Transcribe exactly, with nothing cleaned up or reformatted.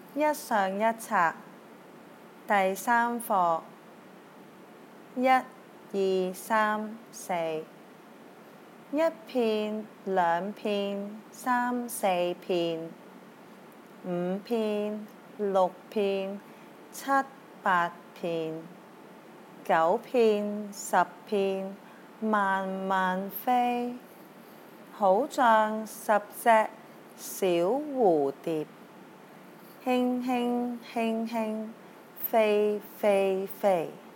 一上一冊第三課一、二、三、四一片、兩片、三四片、五片、六片、七八片、九片、十片，慢慢飛，好像十隻小蝴蝶，輕輕輕輕飛飛飛。